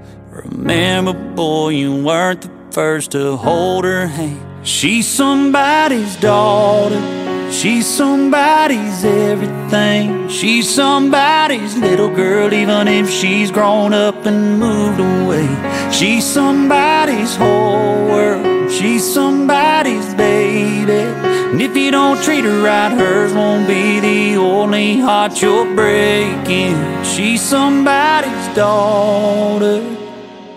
Remember, boy, you weren't the first to hold her hand. She's somebody's daughter, she's somebody's everything. She's somebody's little girl, even if she's grown up and moved away. She's somebody's whole world, she's somebody's baby. And if you don't treat her right, hers won't be the only heart you're breaking. She's somebody's daughter.